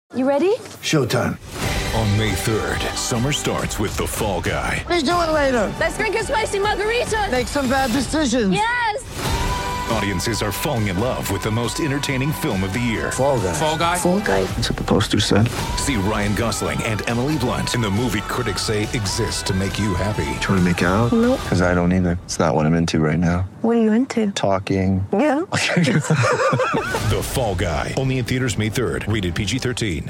You ready? Showtime. On May 3rd, summer starts with The Fall Guy. Let's do it later. Let's drink a spicy margarita. Make some bad decisions. Yes! Audiences are falling in love with the most entertaining film of the year. Fall Guy. Fall Guy? Fall guy. That's what the poster said. See Ryan Gosling and Emily Blunt in the movie critics say exists to make you happy. Trying to make it out? Nope. Because I don't either. It's not what I'm into right now. What are you into? Talking. Yeah. The Fall Guy. Only in theaters May 3rd. Rated PG-13.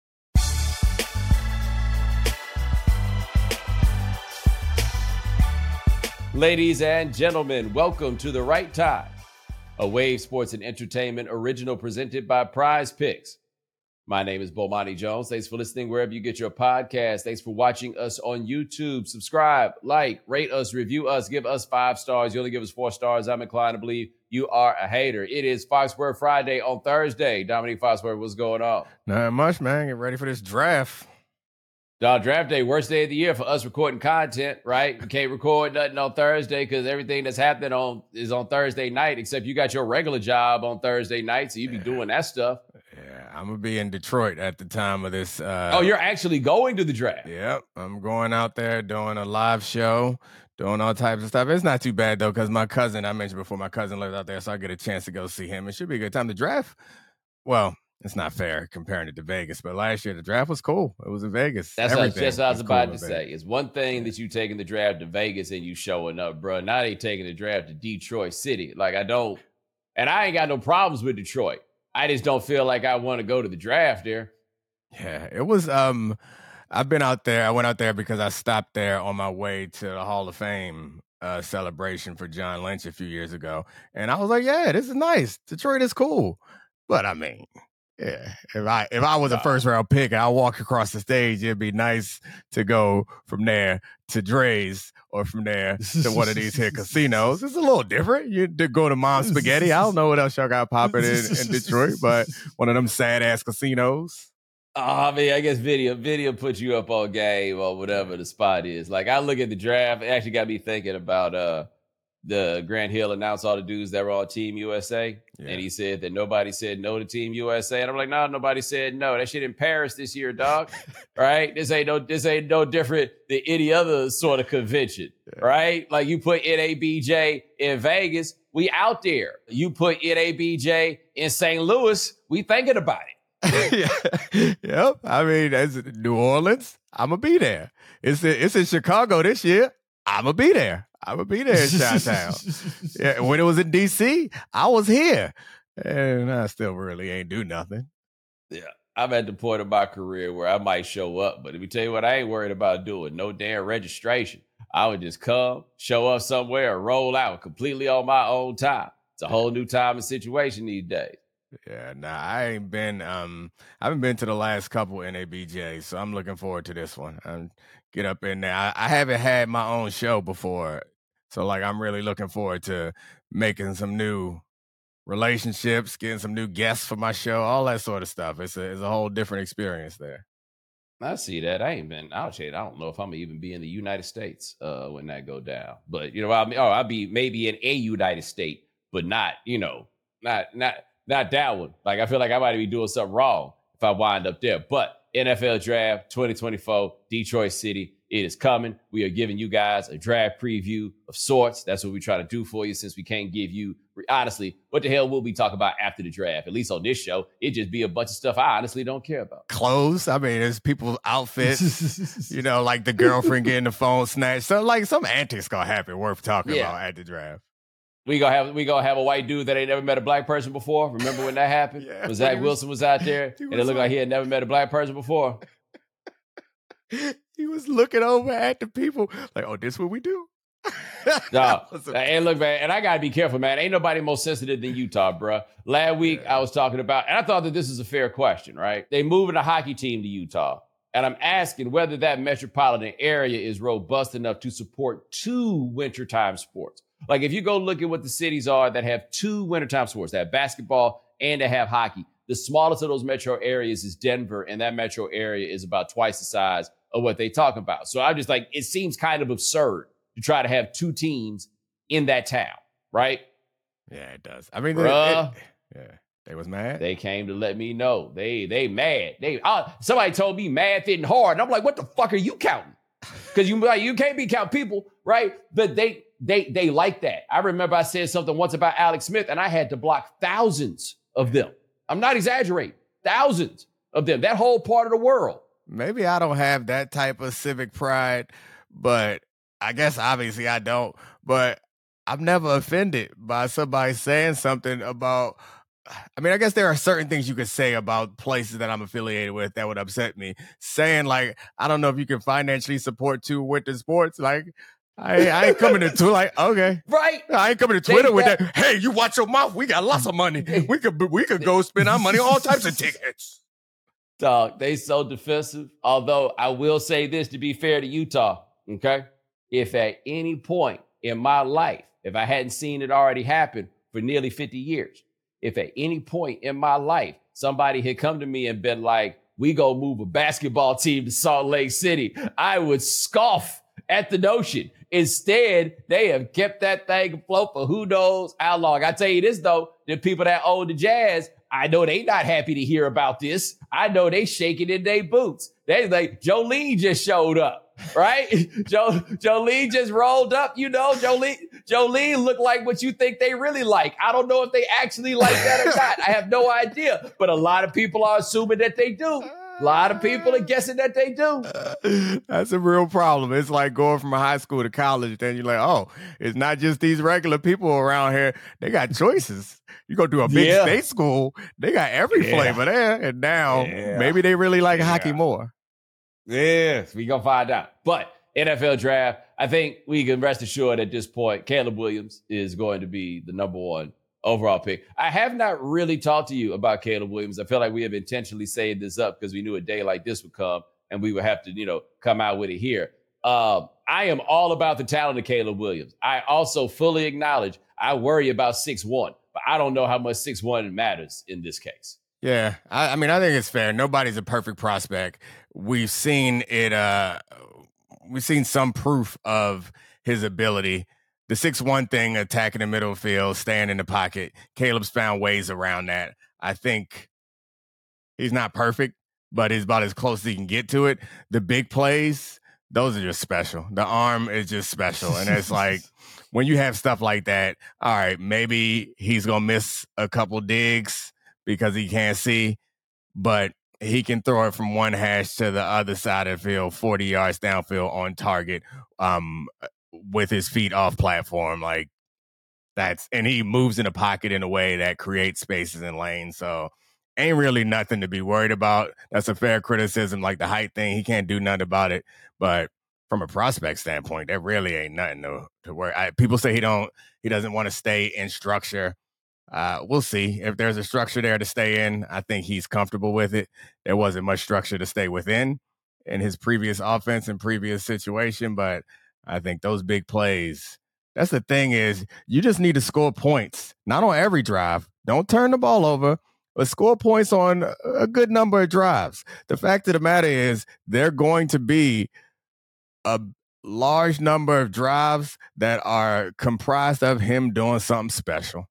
Ladies and gentlemen, welcome to The Right Time, a Wave Sports and Entertainment original presented by Prize Picks. My name is Bomani Jones. Thanks for listening wherever you get your podcast. Thanks for watching us on YouTube. Subscribe, like, rate us, review us, give us 5 stars. You only give us 4 stars. I'm inclined to believe you are a hater. It is Foxworth Friday on Thursday. Dominique Foxworth, what's going on? Not much, man. Get ready for this draft. Draft day, worst day of the year for us recording content, right? You can't record nothing on Thursday because everything that's happening is on Thursday night, except you got your regular job on Thursday night, so you be doing that stuff. Yeah, I'm going to be in Detroit at the time of this. Oh, you're actually going to the draft? Yep. I'm going out there doing a live show, doing all types of stuff. It's not too bad, though, because my cousin, I mentioned before, my cousin lives out there, so I get a chance to go see him. It should be a good time. The draft, well, it's not fair comparing it to Vegas, but last year the draft was cool. It was in Vegas. That's just what I was about to say. Vegas. It's one thing that you taking the draft to Vegas and you showing up, bro. Now they taking the draft to Detroit City. Like, I ain't got no problems with Detroit. I just don't feel like I want to go to the draft there. Yeah, it was, I've been out there. I went out there because I stopped there on my way to the Hall of Fame celebration for John Lynch a few years ago. And I was like, yeah, this is nice. Detroit is cool. But I mean, yeah, if I was a first round pick and I walk across the stage, it'd be nice to go from there to Dre's or from there to one of these here casinos. It's a little different. You go to Mom's Spaghetti. I don't know what else y'all got popping in Detroit, but one of them sad ass casinos. I mean, I guess video puts you up on game or whatever the spot is. Like, I look at the draft, it actually got me thinking about the Grant Hill announced all the dudes that were on Team USA. Yeah. And he said that nobody said no to Team USA. And I'm like, no, nobody said no. That shit in Paris this year, dog. Right? This ain't no different than any other sort of convention. Yeah. Right? Like, you put NABJ in Vegas, we out there. You put NABJ in St. Louis, we thinking about it. Yep. I mean, that's New Orleans. I'm going to be there. It's in Chicago this year. I'm going to be there. I'm going to be there in Chi-Town. Yeah, when it was in D.C., I was here. And I still really ain't do nothing. Yeah. I'm at the point of my career where I might show up. But let me tell you what I ain't worried about doing. No damn registration. I would just come, show up somewhere, and roll out completely on my own time. It's a whole new time and situation these days. Yeah, I ain't been, I haven't been to the last couple NABJs, so I'm looking forward to this one. Get up in there. I haven't had my own show before, so like I'm really looking forward to making some new relationships, getting some new guests for my show, all that sort of stuff. It's a whole different experience there. I see that. I don't know if I'm gonna even be in the United States when that go down. But I'll be maybe in a United State, but not that one. Like, I feel like I might be doing something wrong if I wind up there. But NFL Draft 2024, Detroit City, it is coming. We are giving you guys a draft preview of sorts. That's what we try to do for you, since we can't give you, honestly, what the hell will we talk about after the draft? At least on this show, it just be a bunch of stuff I honestly don't care about. Clothes. I mean, there's people's outfits, like the girlfriend getting the phone snatched. So, like, some antics gonna happen worth talking about at the draft. We gonna have a white dude that ain't never met a black person before. Remember when that happened? Yeah, when Zach Wilson was out there and it looked like he had never met a black person before. He was looking over at the people like, oh, this what we do? No, and look, man, and I gotta be careful, man. Ain't nobody more sensitive than Utah, bro. Last week I was talking about, and I thought that this is a fair question, right? They moving a hockey team to Utah, and I'm asking whether that metropolitan area is robust enough to support 2 wintertime sports. Like, if you go look at what the cities are that have 2 wintertime sports, that have basketball and they have hockey, the smallest of those metro areas is Denver, and that metro area is about twice the size of what they talk about. So I'm just like, it seems kind of absurd to try to have 2 teams in that town, right? Yeah, it does. I mean, They was mad? They came to let me know. They mad. Somebody told me math isn't hard. And I'm like, what the fuck are you counting? Because you can't be counting people, right? But they like that. I remember I said something once about Alex Smith, and I had to block thousands of them. I'm not exaggerating. Thousands of them. That whole part of the world. Maybe I don't have that type of civic pride, but I guess obviously I don't. But I'm never offended by somebody saying something about, I mean, I guess there are certain things you could say about places that I'm affiliated with that would upset me. Saying like, I don't know if you can financially support two winter sports. Like, I ain't coming to Twitter like, okay. Right. I ain't coming to Twitter with that. Hey, you watch your mouth. We got lots of money. We could go spend our money on all types of tickets. Dog, they so defensive. Although I will say this to be fair to Utah, okay? If at any point in my life, if I hadn't seen it already happen for nearly 50 years, if at any point in my life, somebody had come to me and been like, we go move a basketball team to Salt Lake City, I would scoff at the notion. Instead, they have kept that thing afloat for who knows how long. I tell you this, though, the people that own the Jazz, I know they not happy to hear about this. I know they shaking in their boots. They like, Jolene just showed up, right? Jolene just rolled up, you know. Jolene looked like what you think they really like. I don't know if they actually like that or not. I have no idea. But a lot of people are assuming that they do. A lot of people are guessing that they do. That's a real problem. It's like going from a high school to college. Then you're like, oh, it's not just these regular people around here. They got choices. You go to a big state school, they got every flavor there. And now maybe they really like hockey more. Yes, we gonna find out. But NFL draft, I think we can rest assured at this point, Caleb Williams is going to be the number one overall pick. I have not really talked to you about Caleb Williams. I feel like we have intentionally saved this up because we knew a day like this would come and we would have to, come out with it here. I am all about the talent of Caleb Williams. I also fully acknowledge I worry about 6'1", but I don't know how much 6'1" matters in this case. Yeah, I mean, I think it's fair. Nobody's a perfect prospect. We've seen it. We've seen some proof of his ability. The 6'1" thing, attacking the middle field, staying in the pocket. Caleb's found ways around that. I think he's not perfect, but he's about as close as he can get to it. The big plays, those are just special. The arm is just special. And it's like, when you have stuff like that, all right, maybe he's going to miss a couple digs because he can't see, but he can throw it from one hash to the other side of the field, 40 yards downfield on target, with his feet off platform. Like and he moves in the pocket in a way that creates spaces and lanes. So ain't really nothing to be worried about. That's a fair criticism, like the height thing. He can't do nothing about it. But from a prospect standpoint, that really ain't nothing to worry. People say he doesn't want to stay in structure. We'll see. If there's a structure there to stay in, I think he's comfortable with it. There wasn't much structure to stay within in his previous offense and previous situation, but I think those big plays, that's the thing is you just need to score points, not on every drive. Don't turn the ball over, but score points on a good number of drives. The fact of the matter is they're going to be a large number of drives that are comprised of him doing something special.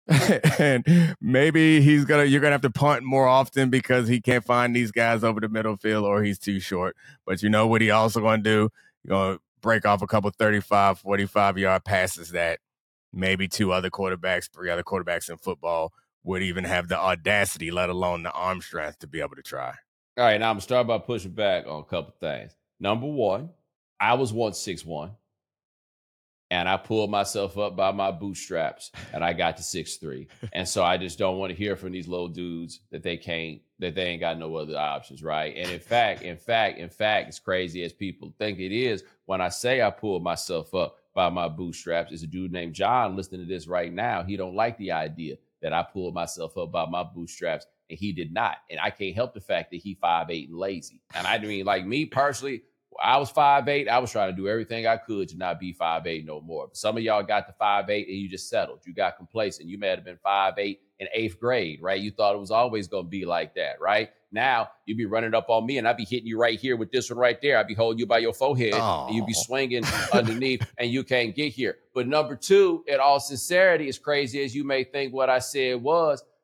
And maybe you're gonna have to punt more often because he can't find these guys over the middle field or he's too short. But you know what he also gonna do? He's gonna break off a couple 35, 45-yard passes that maybe 3 other quarterbacks in football would even have the audacity, let alone the arm strength to be able to try. All right, now I'm gonna start by pushing back on a couple things. Number one, I was once 6'1", and I pulled myself up by my bootstraps, and I got to 6'3". And so I just don't want to hear from these little dudes that they ain't got no other options, right? And in fact, as crazy as people think it is, when I say I pulled myself up by my bootstraps, there's a dude named John listening to this right now. He don't like the idea that I pulled myself up by my bootstraps, and he did not. And I can't help the fact that he 5'8" and lazy. And I mean, like me personally, I was 5'8". I was trying to do everything I could to not be 5'8" no more. But some of y'all got to 5'8" and you just settled. You got complacent. You may have been 5'8" in 8th grade, right? You thought it was always going to be like that, right? Now you be running up on me and I be hitting you right here with this one right there. I be holding you by your forehead and you be swinging underneath and you can't get here. But number two, in all sincerity, as crazy as you may think what I said was,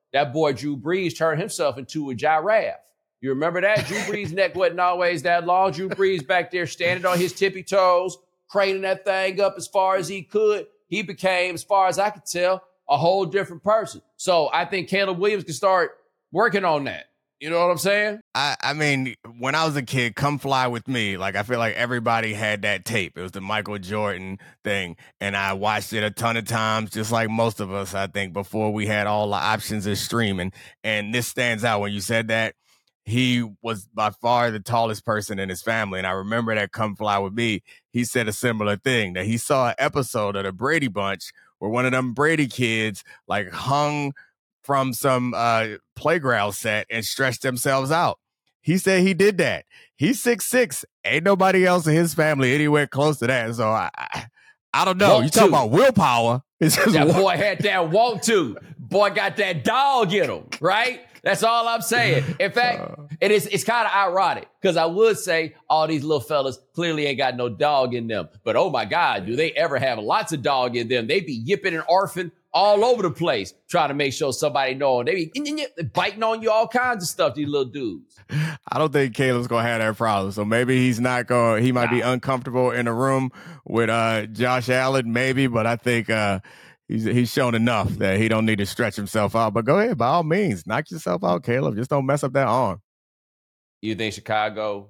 that boy Drew Brees turned himself into a giraffe. You remember that? Drew Brees' neck wasn't always that long. Drew Brees back there standing on his tippy toes, craning that thing up as far as he could. He became, as far as I could tell, a whole different person. So I think Caleb Williams can start working on that. You know what I'm saying? I mean, when I was a kid, Come Fly With Me, like I feel like everybody had that tape. It was the Michael Jordan thing. And I watched it a ton of times, just like most of us, I think, before we had all the options of streaming. And this stands out when you said that. He was by far the tallest person in his family. And I remember that Come Fly With Me, he said a similar thing, that he saw an episode of the Brady Bunch where one of them Brady kids like hung from some playground set and stretched themselves out. He said he did that. He's 6'6". Ain't nobody else in his family anywhere close to that. So I don't know. You talking about willpower. It's just that boy had that want to. Boy got that dog in him, right? That's all I'm saying. In fact, it's kind of ironic because I would say all these little fellas clearly ain't got no dog in them. But oh my God, do they ever have lots of dog in them? They be yipping and arfing all over the place, trying to make sure somebody know. They be biting on you, all kinds of stuff, these little dudes. I don't think Caleb's going to have that problem. So maybe he's not going, he might be uncomfortable in a room with Josh Allen, maybe, but I think he's shown enough that he don't need to stretch himself out. But go ahead, by all means, knock yourself out, Caleb. Just don't mess up that arm. You think Chicago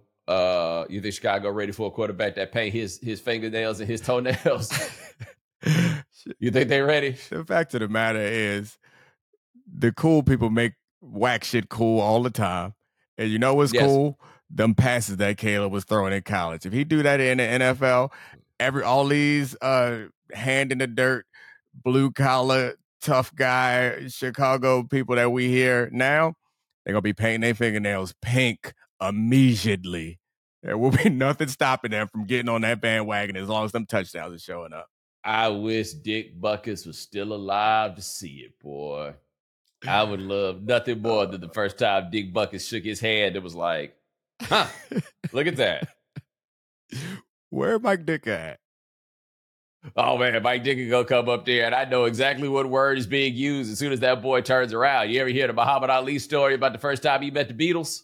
ready for a quarterback that paint his fingernails and his toenails? You think they ready? The fact of the matter is, the cool people make whack shit cool all the time. And you know what's cool? Them passes that Caleb was throwing in college. If he do that in the NFL, all these hand in the dirt, blue collar, tough guy, Chicago people that we hear now, they're going to be painting their fingernails pink immediately. There will be nothing stopping them from getting on that bandwagon as long as them touchdowns are showing up. I wish Dick Butkus was still alive to see it, boy. I would love nothing more than the first time Dick Butkus shook his hand. It was like, huh, look at that. Where Mike Dick at? Oh, man, Mike Dick can go come up there, and I know exactly what word is being used as soon as that boy turns around. You ever hear the Muhammad Ali story about the first time he met the Beatles?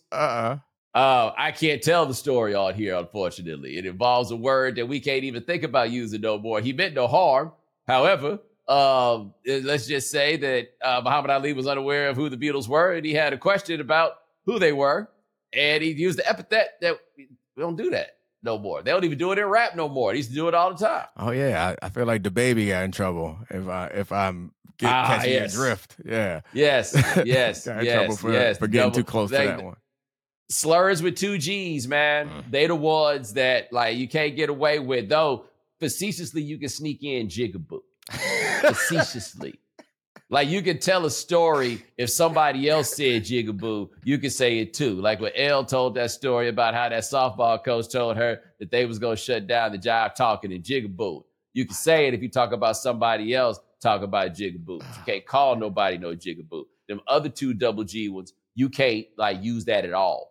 I can't tell the story on here, unfortunately. It involves a word that we can't even think about using no more. He meant no harm. However, let's just say that Muhammad Ali was unaware of who the Beatles were, and he had a question about who they were, and he used the epithet that we don't do that no more. They don't even do it in rap no more. They used to do it all the time. Oh, yeah. I feel like the baby got in trouble if I'm catching your drift. Yeah. Yes. Trouble for getting too close to that one. Slurs with 2 G's, man. They the ones that like you can't get away with. Though facetiously, you can sneak in jigaboo. Facetiously. Like you can tell a story if somebody else said jigaboo, you can say it too. Like when Elle told that story about how that softball coach told her that they was going to shut down the Jive Talking and jigaboo. You can say it if you talk about somebody else, talk about jigaboo. You can't call nobody no jigaboo. Them other 2 double G ones, you can't like use that at all.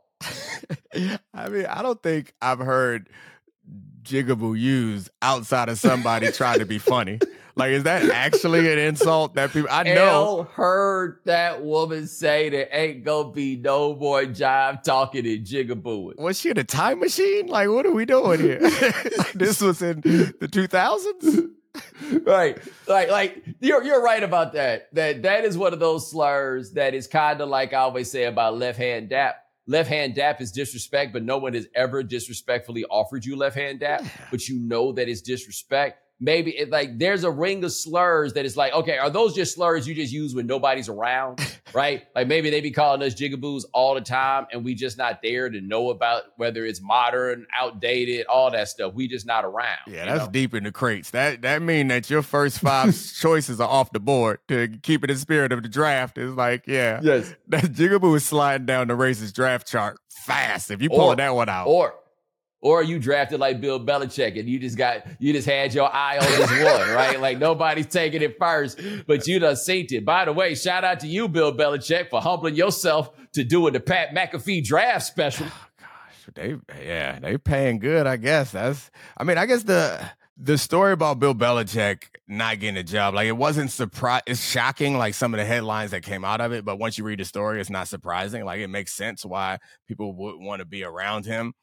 I mean, I don't think I've heard jigaboo used outside of somebody trying to be funny. Like, is that actually an insult that people? I know. Elle heard that woman say there ain't gonna be no more Jive Talking and jigabooing. Was she in a time machine? Like, what are we doing here? This was in the 2000s. Right. Like you're right about that. That is one of those slurs that is kind of like I always say about left hand dap. Left hand dap is disrespect, but no one has ever disrespectfully offered you left hand dap, but you know that it's disrespect. Maybe there's a ring of slurs that is like, okay, are those just slurs you just use when nobody's around, right? Like maybe they be calling us jigaboos all the time and we just not there to know about whether it's modern, outdated, all that stuff. We just not around. Yeah, that's deep in the crates. That mean that your first 5 choices are off the board to keep it in the spirit of the draft. Is like, yeah, yes, that jigaboo is sliding down the racist draft chart fast if you pulling that one out. Or you drafted like Bill Belichick and you just had your eye on this one, right? Like nobody's taking it first, but you done seen it. By the way, shout out to you, Bill Belichick, for humbling yourself to doing the Pat McAfee draft special. Oh, gosh, they paying good, I guess. I guess the The story about Bill Belichick not getting a job, like it wasn't it's shocking, like some of the headlines that came out of it. But once you read the story, it's not surprising. Like it makes sense why people would want to be around him,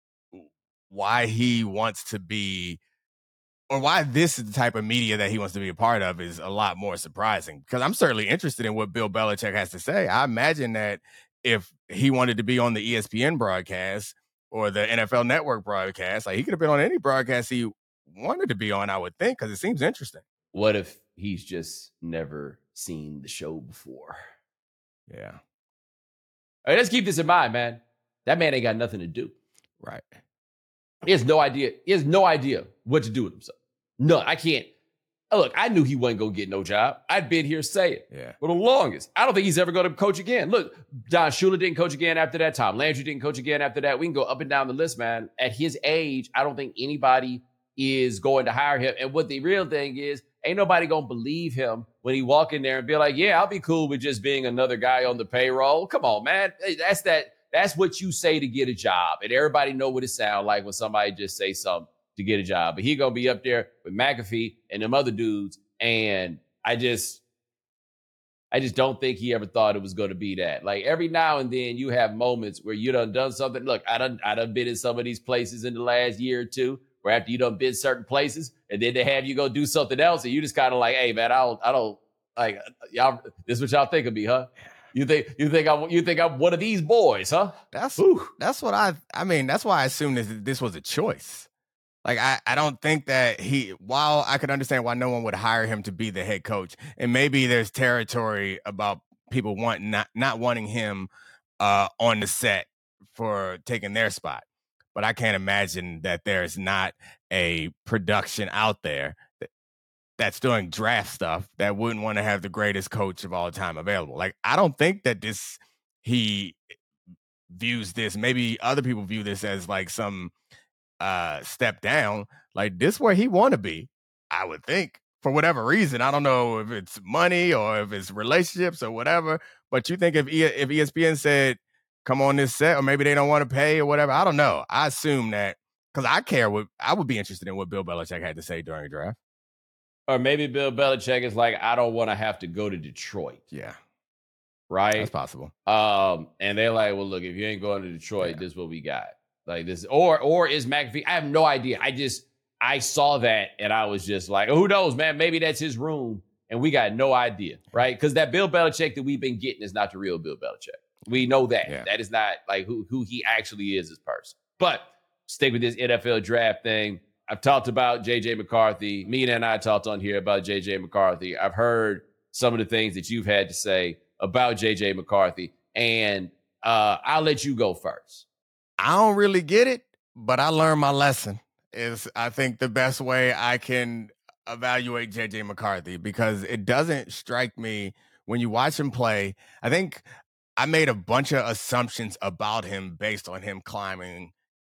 why he wants to be, or why this is the type of media that he wants to be a part of is a lot more surprising. Because I'm certainly interested in what Bill Belichick has to say. I imagine that if he wanted to be on the ESPN broadcast or the NFL Network broadcast, like he could have been on any broadcast he wanted to be on, I would think, because it seems interesting. What if he's just never seen the show before? Yeah. All right, let's keep this in mind, man. That man ain't got nothing to do. Right. He has no idea. He has no idea what to do with himself. No, I can't. Look, I knew he wasn't going to get no job. I'd been here saying for the longest. I don't think he's ever going to coach again. Look, Don Shula didn't coach again after that. Tom Landry didn't coach again after that. We can go up and down the list, man. At his age, I don't think anybody is going to hire him. And what the real thing is, ain't nobody going to believe him when he walk in there and be like, yeah, I'll be cool with just being another guy on the payroll. Come on, man. That's what you say to get a job. And everybody know what it sounds like when somebody just say something to get a job. But he going to be up there with McAfee and them other dudes. And I just don't think he ever thought it was going to be that. Like every now and then you have moments where you done something. Look, I done been in some of these places in the last year or two where after you done been certain places and then they have you go do something else. And you just kind of like, hey man, I don't like y'all. This is what y'all think of me, huh? You think I'm one of these boys, huh? That's what I mean, that's why I assumed this was a choice. Like, I don't think that while I could understand why no one would hire him to be the head coach, and maybe there's territory about people not wanting him on the set for taking their spot. But I can't imagine that there's not a production out there that's doing draft stuff that wouldn't want to have the greatest coach of all time available. Like, I don't think that he views this, maybe other people view this as like some step down. Like this where he want to be, I would think, for whatever reason. I don't know if it's money or if it's relationships or whatever, but you think if ESPN said come on this set, or maybe they don't want to pay or whatever, I don't know. I assume that because I would be interested in what Bill Belichick had to say during the draft. Or maybe Bill Belichick is like, I don't want to have to go to Detroit. Yeah. Right? That's possible. And they're like, well, look, if you ain't going to Detroit, this is what we got. Like this, or is McAfee? I have no idea. I saw that and I was just like, who knows, man? Maybe that's his room and we got no idea, right? Because that Bill Belichick that we've been getting is not the real Bill Belichick. We know that. Yeah. That is not like who he actually is as a person. But stick with this NFL draft thing. I've talked about J.J. McCarthy. Mina and I talked on here about J.J. McCarthy. I've heard some of the things that you've had to say about J.J. McCarthy. And I'll let you go first. I don't really get it, but I learned my lesson is I think the best way I can evaluate J.J. McCarthy, because it doesn't strike me when you watch him play. I think I made a bunch of assumptions about him based on him climbing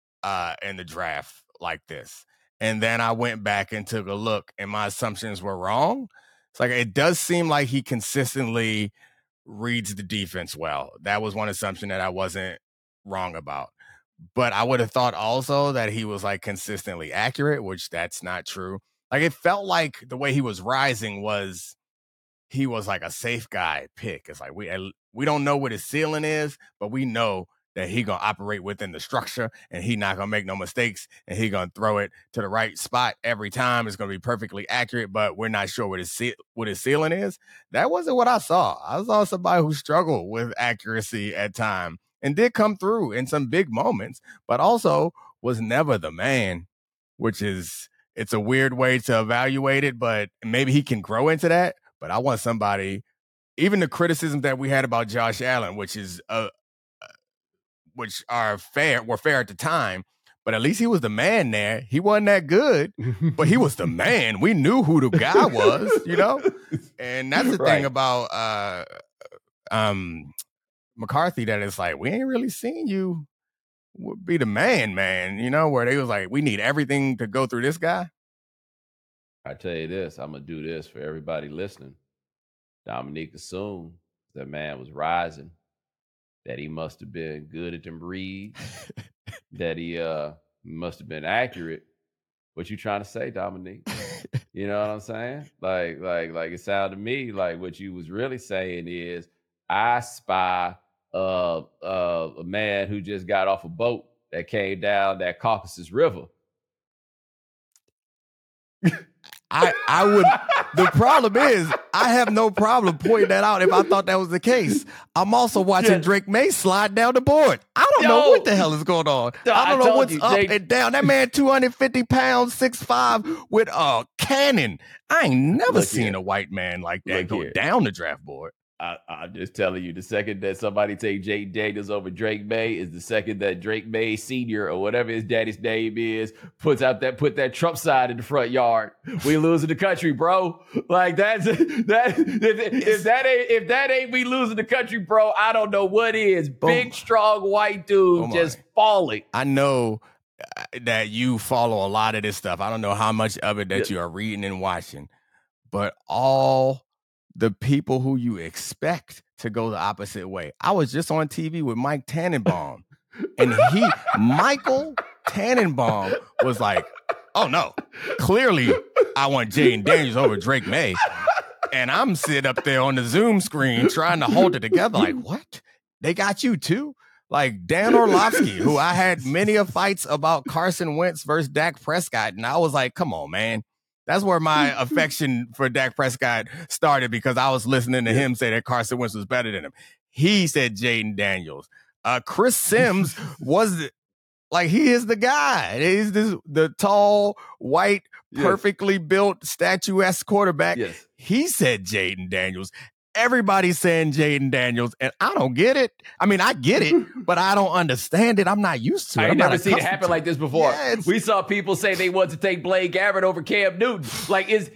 in the draft like this. And then I went back and took a look and my assumptions were wrong. It's like, it does seem like he consistently reads the defense well. That was one assumption that I wasn't wrong about. But I would have thought also that he was like consistently accurate, which that's not true. Like it felt like the way he was rising was he was like a safe guy pick. It's like we don't know what his ceiling is, but we know that he gonna operate within the structure and he not gonna make no mistakes and he gonna throw it to the right spot every time. It's gonna be perfectly accurate, but we're not sure what his ceiling is. That wasn't what I saw. I saw somebody who struggled with accuracy at times and did come through in some big moments, but also was never the man, which is, it's a weird way to evaluate it, but maybe he can grow into that. But I want somebody, even the criticism that we had about Josh Allen, which were fair at the time, but at least he was the man there. He wasn't that good, but he was the man. We knew who the guy was, you know? And that's the thing about McCarthy, that it's like, we ain't really seen you be the man, you know, where they was like, we need everything to go through this guy. I tell you this, I'm going to do this for everybody listening. Dominique assumed that man was rising, that he must have been good at them reads, that he must have been accurate. What you trying to say, Dominique? You know what I'm saying? Like it sounded to me like what you was really saying is I spy a man who just got off a boat that came down that Caucasus River. I would. The problem is, I have no problem pointing that out if I thought that was the case. I'm also watching Drake May slide down the board. I don't know what the hell is going on. I don't know what's up and down. That man, 250 pounds, 6'5", with a cannon. I ain't never seen a white man like that go down the draft board. I'm just telling you, the second that somebody take Jayden Daniels over Drake May is the second that Drake May Sr. or whatever his daddy's name is put that Trump sign in the front yard. We losing the country, bro. Like that's that. If that ain't we losing the country, bro, I don't know what is. Big, strong white dude just falling. I know that you follow a lot of this stuff. I don't know how much of it that you are reading and watching, but all the people who you expect to go the opposite way. I was just on TV with Mike Tannenbaum, and Michael Tannenbaum was like, oh no, clearly I want Jayden Daniels over Drake May. And I'm sitting up there on the Zoom screen trying to hold it together like, what? They got you too? Like Dan Orlovsky, who I had many of fights about Carson Wentz versus Dak Prescott, and I was like, come on, man. That's where my affection for Dak Prescott started, because I was listening to him say that Carson Wentz was better than him. He said Jayden Daniels. Chris Sims he is the guy. He's the tall, white, perfectly built, statuesque quarterback. Yes. He said Jayden Daniels. Everybody's saying Jayden Daniels, and I don't get it. I mean, I get it, but I don't understand it. I'm not used to it. I ain't never seen it happen like this before. Yeah, we saw people say they want to take Blaine Gabbert over Cam Newton. Like, did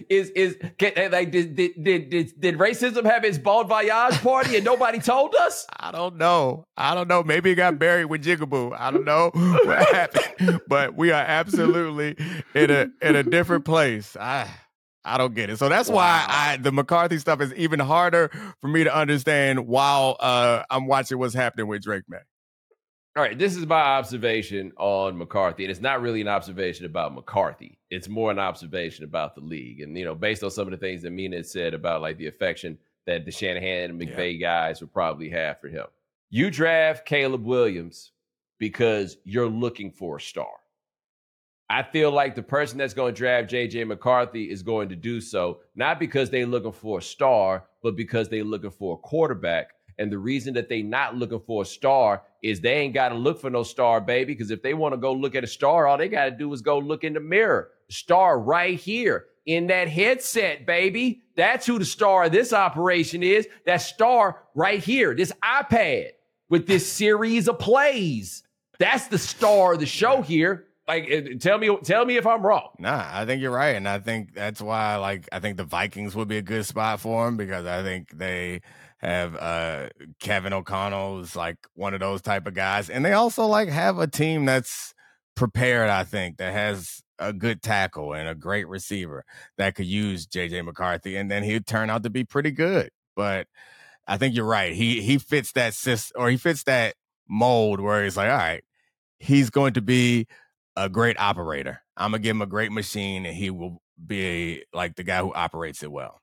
racism have its bon voyage party and nobody told us? I don't know. Maybe it got buried with Jigaboo. I don't know what happened, but we are absolutely in a different place. I don't get it. So that's why the McCarthy stuff is even harder for me to understand while I'm watching what's happening with Drake May. All right, this is my observation on McCarthy, and it's not really an observation about McCarthy. It's more an observation about the league. And, based on some of the things that Mina had said about like the affection that the Shanahan and McVay guys would probably have for him. You draft Caleb Williams because you're looking for a star. I feel like the person that's going to draft J.J. McCarthy is going to do so, not because they're looking for a star, but because they're looking for a quarterback. And the reason that they not looking for a star is they ain't got to look for no star, baby, because if they want to go look at a star, all they got to do is go look in the mirror. Star right here in that headset, baby. That's who the star of this operation is. That star right here, this iPad with this series of plays. That's the star of the show here. Like, tell me if I'm wrong. Nah, I think you're right. And I think that's why, I think the Vikings would be a good spot for him, because I think they have Kevin O'Connell is like one of those type of guys. And they also have a team that's prepared, I think, that has a good tackle and a great receiver that could use J.J. McCarthy. And then he'd turn out to be pretty good. But I think you're right. He fits that system, or he fits that mold where he's like, all right, he's going to be a great operator. I'm going to give him a great machine, and he will be like the guy who operates it well.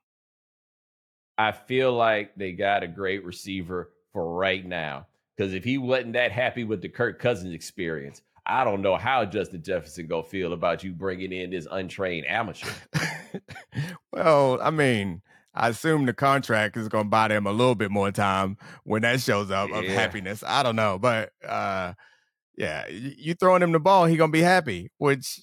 I feel like they got a great receiver for right now, because if he wasn't that happy with the Kirk Cousins experience, I don't know how Justin Jefferson going to feel about you bringing in this untrained amateur. Well, I mean, I assume the contract is going to buy them a little bit more time when that shows up of happiness. I don't know, but yeah, you throwing him the ball, he gonna be happy, which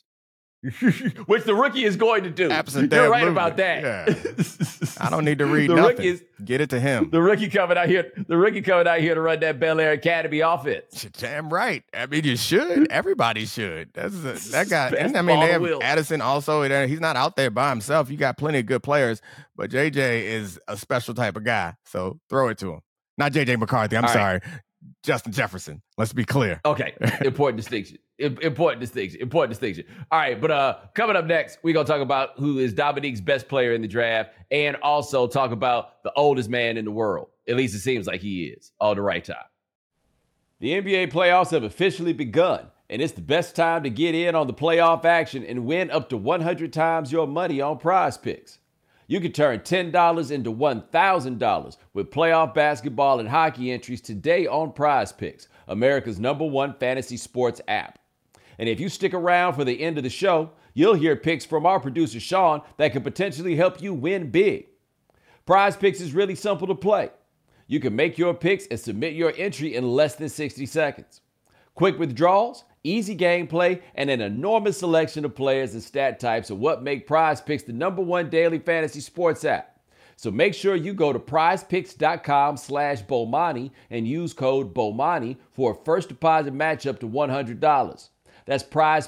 the rookie is going to do. Absolutely. You're right about that. Yeah. I don't need to read nothing. Get it to him. The rookie coming out here to run that Bel Air Academy offense. Damn right. I mean, you should. Everybody should. That guy. And I mean, they have Addison also. He's not out there by himself. You got plenty of good players, but JJ is a special type of guy. So throw it to him. Not JJ McCarthy. I'm sorry. Right. Justin Jefferson. Let's be clear. Okay. Important distinction. Important distinction. All right. But coming up next, we're going to talk about who is Dominique's best player in the draft, and also talk about the oldest man in the world. At least it seems like he is. All the right time. The NBA playoffs have officially begun, and it's the best time to get in on the playoff action and win up to 100 times your money on Prize Picks. You can turn $10 into $1,000 with playoff basketball and hockey entries today on Prize Picks, America's #1 fantasy sports app. And if you stick around for the end of the show, you'll hear picks from our producer Sean that could potentially help you win big. Prize Picks is really simple to play. You can make your picks and submit your entry in less than 60 seconds. Quick withdrawals, easy gameplay, and an enormous selection of players and stat types are what make Prize Picks the #1 daily fantasy sports app. So make sure you go to prizepicks.com/Bomani and use code BOMANI for a first deposit match up to $100. That's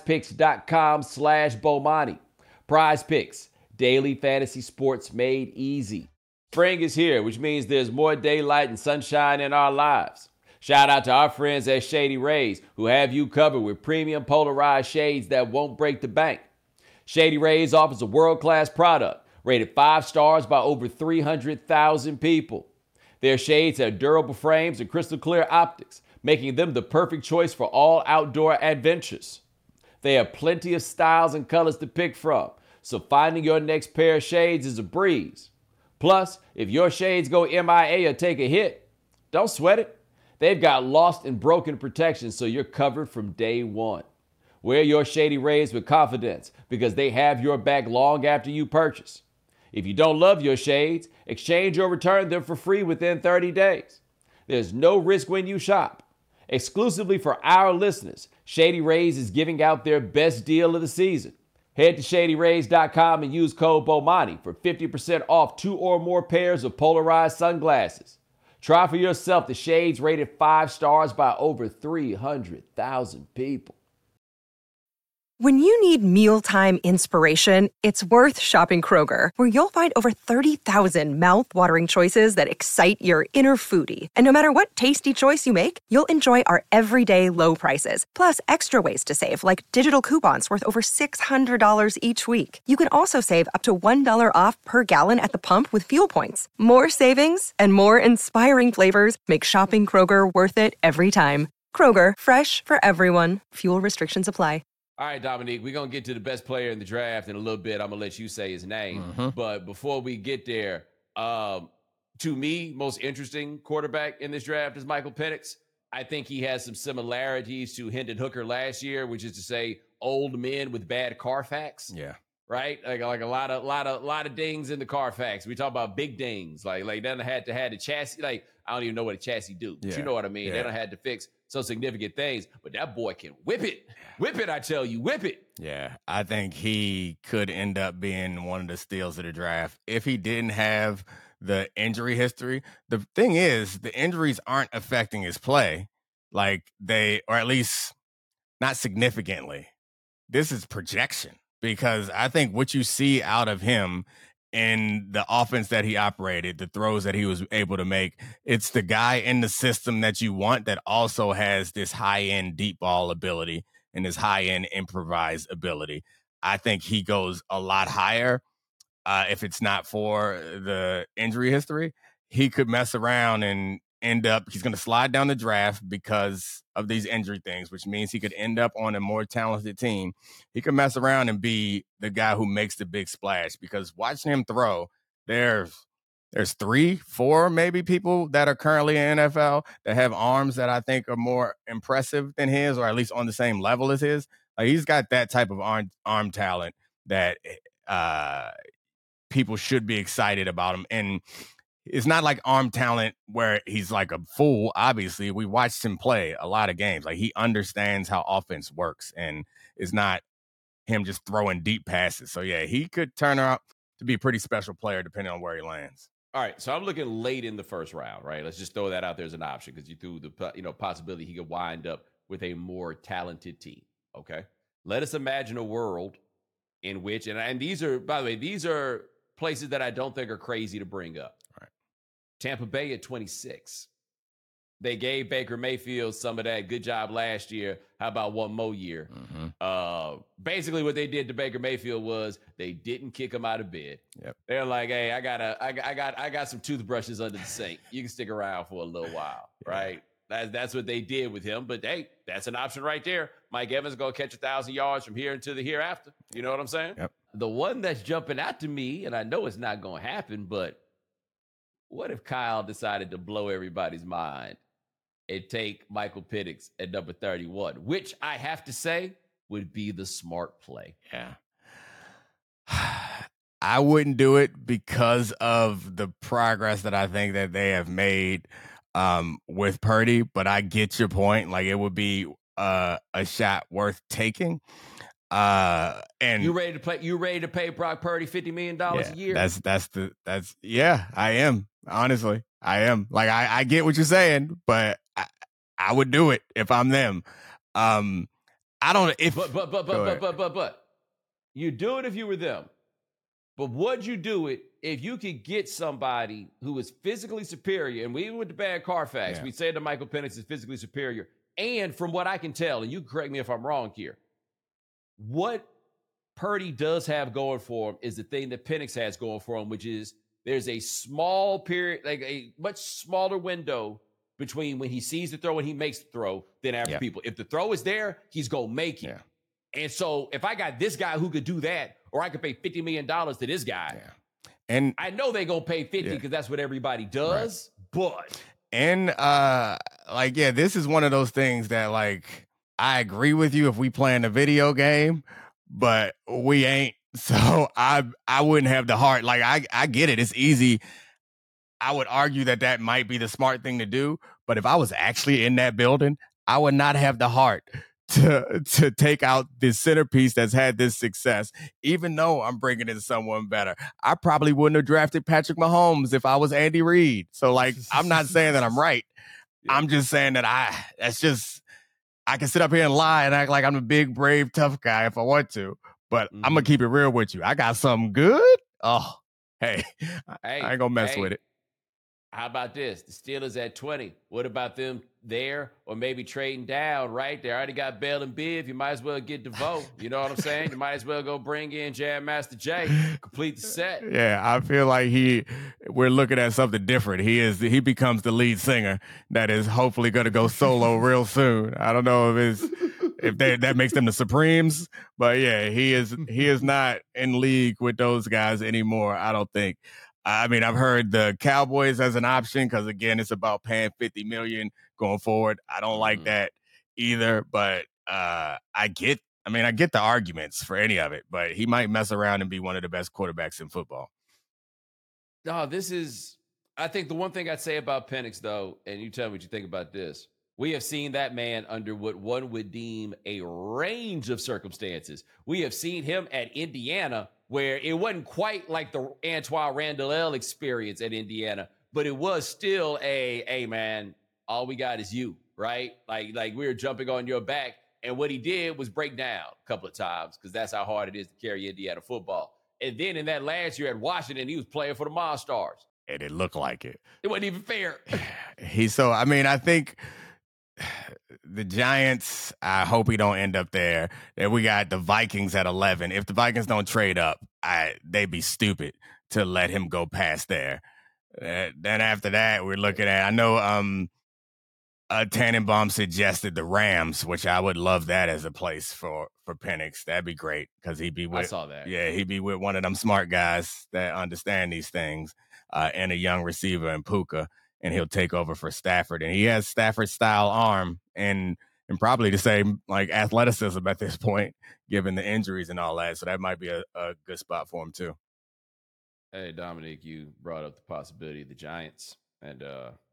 prizepicks.com/Bomani. Prize Picks, daily fantasy sports made easy. Spring is here, which means there's more daylight and sunshine in our lives. Shout out to our friends at Shady Rays, who have you covered with premium polarized shades that won't break the bank. Shady Rays offers a world-class product, rated 5 stars by over 300,000 people. Their shades have durable frames and crystal clear optics, making them the perfect choice for all outdoor adventures. They have plenty of styles and colors to pick from, so finding your next pair of shades is a breeze. Plus, if your shades go MIA or take a hit, don't sweat it. They've got lost and broken protection, so you're covered from day one. Wear your Shady Rays with confidence because they have your back long after you purchase. If you don't love your shades, exchange or return them for free within 30 days. There's no risk when you shop. Exclusively for our listeners, Shady Rays is giving out their best deal of the season. Head to ShadyRays.com and use code BOMANI for 50% off 2 or more pairs of polarized sunglasses. Try for yourself the shades rated 5 stars by over 300,000 people. When you need mealtime inspiration, it's worth shopping Kroger, where you'll find over 30,000 mouth-watering choices that excite your inner foodie. And no matter what tasty choice you make, you'll enjoy our everyday low prices, plus extra ways to save, like digital coupons worth over $600 each week. You can also save up to $1 off per gallon at the pump with fuel points. More savings and more inspiring flavors make shopping Kroger worth it every time. Kroger, fresh for everyone. Fuel restrictions apply. All right, Dominique, we're going to get to the best player in the draft in a little bit. I'm going to let you say his name. But before we get there, to me, most interesting quarterback in this draft is Michael Penix. I think he has some similarities to Hendon Hooker last year, which is to say old men with bad Carfax. Yeah. Right? Like a lot of dings in the Carfax. We talk about big dings. Like they don't had the chassis. Like, I don't even know what a chassis do. But you know what I mean? Yeah. They don't had to fix some significant things, but that boy can whip it. Whip it, I tell you, whip it. Yeah, I think he could end up being one of the steals of the draft if he didn't have the injury history. The thing is, the injuries aren't affecting his play, or at least not significantly. This is projection, because I think what you see out of him in the offense that he operated, the throws that he was able to make, it's the guy in the system that you want that also has this high-end deep ball ability and this high-end improvised ability. I think he goes a lot higher. If it's not for the injury history, he could mess around and end up, he's going to slide down the draft because of these injury things, which means he could end up on a more talented team. He could mess around and be the guy who makes the big splash, because watching him throw, there's 3, 4 maybe people that are currently in NFL that have arms that I think are more impressive than his, or at least on the same level as his. He's got that type of arm talent that people should be excited about him. And it's not like arm talent where he's like a fool. Obviously, we watched him play a lot of games. Like, he understands how offense works, and it's not him just throwing deep passes. So yeah, he could turn out to be a pretty special player depending on where he lands. All right, so I'm looking late in the first round, right? Let's just throw that out there as an option, because you threw the possibility he could wind up with a more talented team. Okay, let us imagine a world in which, and these are, by the way, these are places that I don't think are crazy to bring up. Right. Tampa Bay at 26. They gave Baker Mayfield some of that good job last year. How about one more year? Basically, what they did to Baker Mayfield was they didn't kick him out of bed. Yep. They're like, "Hey, I got some toothbrushes under the sink. You can stick around for a little while, right?" That's what they did with him. But hey, that's an option right there. Mike Evans going to catch 1,000 yards from here into the hereafter. You know what I'm saying? Yep. The one that's jumping out to me, and I know it's not going to happen, but what if Kyle decided to blow everybody's mind and take Michael Penix at number 31, which I have to say would be the smart play. Yeah. I wouldn't do it because of the progress that I think that they have made with Purdy, but I get your point. Like, it would be a shot worth taking. And you ready to play? You ready to pay Brock Purdy $50 million a year? That's yeah, I am. Honestly, I am. Like, I get what you're saying, but I would do it if I'm them. I don't. If but you do it if you were them. But would you do it if you could get somebody who is physically superior? And we with the bad Carfax, we said that Michael Penix is physically superior. And from what I can tell, and you correct me if I'm wrong here, what Purdy does have going for him is the thing that Penix has going for him, which is there's a small period, like a much smaller window between when he sees the throw and he makes the throw than average people. If the throw is there, he's going to make it. Yeah. And so if I got this guy who could do that, or I could pay $50 million to this guy, and I know they're going to pay 50 because that's what everybody does, but. And this is one of those things that, like, I agree with you if we play in a video game, but we ain't. So I wouldn't have the heart. Like, I get it. It's easy. I would argue that might be the smart thing to do. But if I was actually in that building, I would not have the heart to take out this centerpiece that's had this success, even though I'm bringing in someone better. I probably wouldn't have drafted Patrick Mahomes if I was Andy Reid. So, like, I'm not saying that I'm right. I'm just saying that I can sit up here and lie and act like I'm a big, brave, tough guy if I want to. But I'm going to keep it real with you. I got something good. Oh, hey, I ain't going to mess with it. How about this? The Steelers at 20. What about them there or maybe trading down, right? They already got Bell and Biv. You might as well get DeVoe. You know what I'm saying? You might as well go bring in Jam Master Jay, complete the set. Yeah, I feel like we're looking at something different. He becomes the lead singer that is hopefully going to go solo real soon. I don't know if that makes them the Supremes, but yeah, he is not in league with those guys anymore, I don't think. I mean, I've heard the Cowboys as an option because, again, it's about paying $50 million going forward. I don't like that either, but I get the arguments for any of it, but he might mess around and be one of the best quarterbacks in football. No, I think the one thing I'd say about Penix, though, and you tell me what you think about this, we have seen that man under what one would deem a range of circumstances. We have seen him at Indiana, where it wasn't quite like the Antoine Randall experience at Indiana, but it was still hey, man, all we got is you, right? Like we were jumping on your back. And what he did was break down a couple of times because that's how hard it is to carry Indiana football. And then in that last year at Washington, he was playing for the Monstars. And it looked like it. It wasn't even fair. I think the Giants, I hope he don't end up there. Then we got the Vikings at 11. If the Vikings don't trade up, they'd be stupid to let him go past there. Then after that, we're looking at, I know Tannenbaum suggested the Rams, which I would love that as a place for Penix. That'd be great because he'd be with, I saw that. Yeah, he'd be with one of them smart guys that understand these things and a young receiver in Puka. And he'll take over for Stafford. And he has Stafford's style arm and probably the same like athleticism at this point, given the injuries and all that. So that might be a good spot for him too. Hey, Dominic, you brought up the possibility of the Giants. And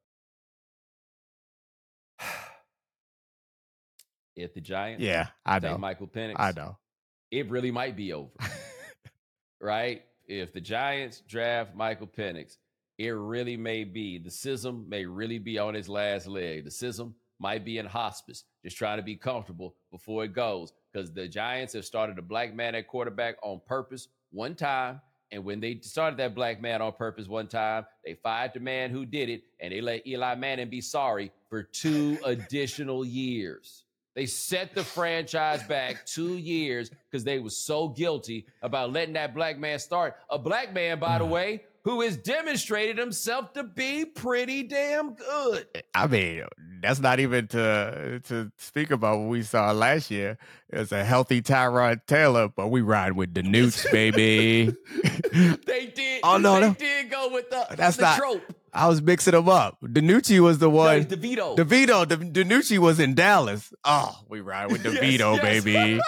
if the Giants take Michael Penix, I know. It really might be over. Right? If the Giants draft Michael Penix, it really may be. The schism may really be on his last leg. The schism might be in hospice, just trying to be comfortable before it goes. Because the Giants have started a black man at quarterback on purpose one time. And when they started that black man on purpose one time, they fired the man who did it. And they let Eli Manning be sorry for 2 additional years. They set the franchise back 2 years because they were so guilty about letting that black man start. A black man, by the way, who has demonstrated himself to be pretty damn good. I mean, that's not even to speak about what we saw last year. It's a healthy Tyrod Taylor, but we ride with the Newts, baby. They did. Oh, no, they no. did go with the not trope. I was mixing them up. DiNucci was the one. No, it's DeVito. DiNucci was in Dallas. Oh, we ride with DeVito, yes. baby.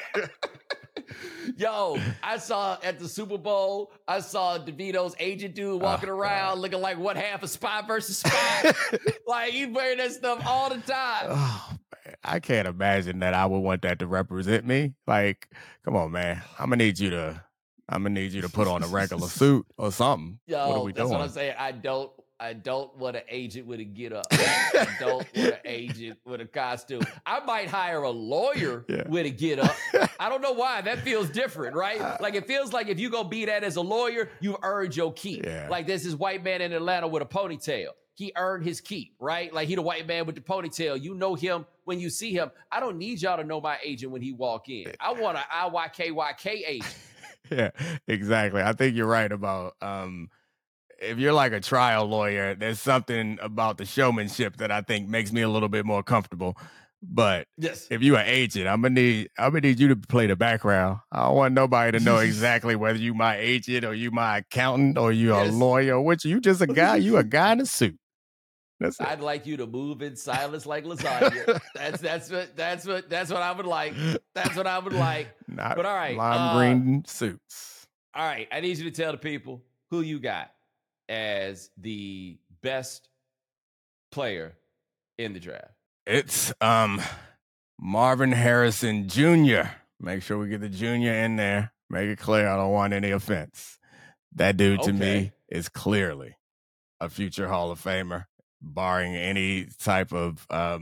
Yo, I saw at the Super Bowl, I saw DeVito's agent dude walking around looking like what half a spy versus spy. Like he's wearing that stuff all the time. Oh, man. I can't imagine that I would want that to represent me. Like, come on, man. I'm gonna need you to put on a regular suit or something. Yo, what are we that's doing? what I'm saying. I don't want an agent with a get up. I don't want an agent with a costume. I might hire a lawyer with a get up. I don't know why. That feels different, right? Like it feels like if you go be that as a lawyer, you've earned your keep. Yeah. Like there's this white man in Atlanta with a ponytail. He earned his keep, right? Like he the white man with the ponytail. You know him when you see him. I don't need y'all to know my agent when he walk in. I want an IYKYK agent. Yeah, exactly. I think you're right about if you're like a trial lawyer, there's something about the showmanship that I think makes me a little bit more comfortable. But if you're an agent, I'm gonna need you to play the background. I don't want nobody to know exactly whether you my agent or you my accountant or you a lawyer or which you just a guy. You a guy in a suit. That's it. I'd like you to move in silence like lasagna. That's what I would like. That's what I would like. But all right, lime green suits. All right, I need you to tell the people who you got as the best player in the draft. It's Marvin Harrison Jr. Make sure we get the junior in there. Make it clear I don't want any offense. That dude to me is clearly a future Hall of Famer, barring any type of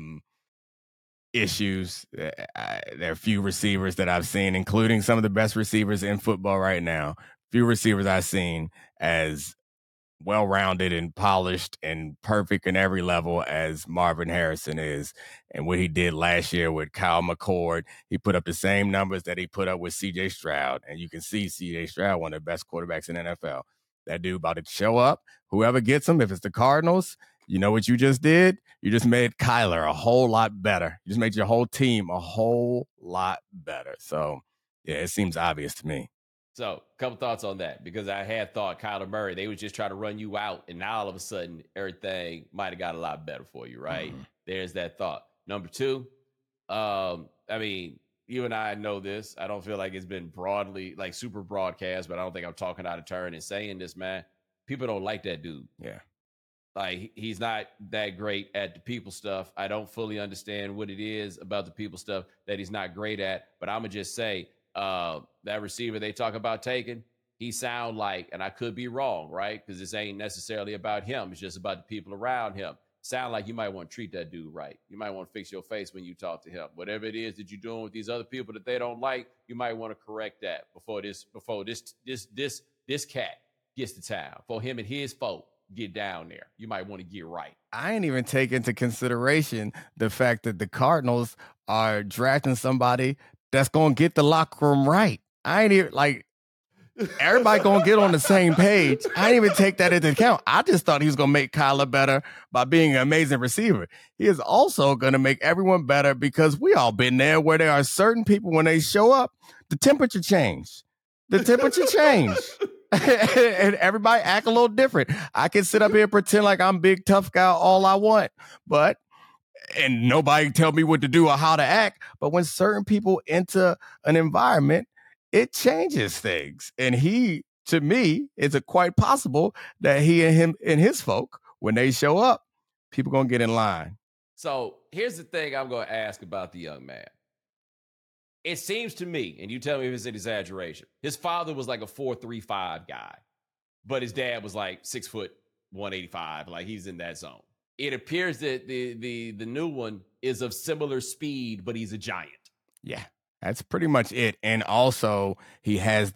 issues. There are few receivers that I've seen, including some of the best receivers in football right now. Few receivers I've seen as well-rounded and polished and perfect in every level as Marvin Harrison is. And what he did last year with Kyle McCord, he put up the same numbers that he put up with C.J. Stroud. And you can see C.J. Stroud, one of the best quarterbacks in the NFL. That dude about to show up. Whoever gets him, if it's the Cardinals, you know what you just did? You just made Kyler a whole lot better. You just made your whole team a whole lot better. So, yeah, it seems obvious to me. So, a couple thoughts on that, because I had thought Kyler Murray, they would just try to run you out, and now all of a sudden, everything might have got a lot better for you, right? Mm-hmm. There's that thought. Number two, I mean, you and I know this. I don't feel like it's been broadly, like super broadcast, but I don't think I'm talking out of turn in saying this, man. People don't like that dude. Yeah. Like, he's not that great at the people stuff. I don't fully understand what it is about the people stuff that he's not great at, but I'm going to just say, that receiver they talk about taking, he sound like, and I could be wrong, right? Because this ain't necessarily about him. It's just about the people around him. Sound like you might want to treat that dude right. You might want to fix your face when you talk to him. Whatever it is that you're doing with these other people that they don't like, you might want to correct that before this cat gets to town. For him and his folk get down there, you might want to get right. I ain't even take into consideration the fact that the Cardinals are drafting somebody that's going to get the locker room right. I ain't even, like, everybody going to get on the same page. I didn't even take that into account. I just thought he was going to make Kyler better by being an amazing receiver. He is also going to make everyone better because we all been there where there are certain people, when they show up, the temperature change. The temperature change. And everybody act a little different. I can sit up here and pretend like I'm big, tough guy all I want, and nobody tell me what to do or how to act. But when certain people enter an environment, it changes things. And he, to me, it's quite possible that he and him and his folk, when they show up, people going to get in line. So here's the thing I'm going to ask about the young man. It seems to me, and you tell me if it's an exaggeration, his father was like a 4'3" guy, but his dad was like 6 foot 185. Like he's in that zone. It appears that the new one is of similar speed, but he's a giant. Yeah, that's pretty much it. And also, he has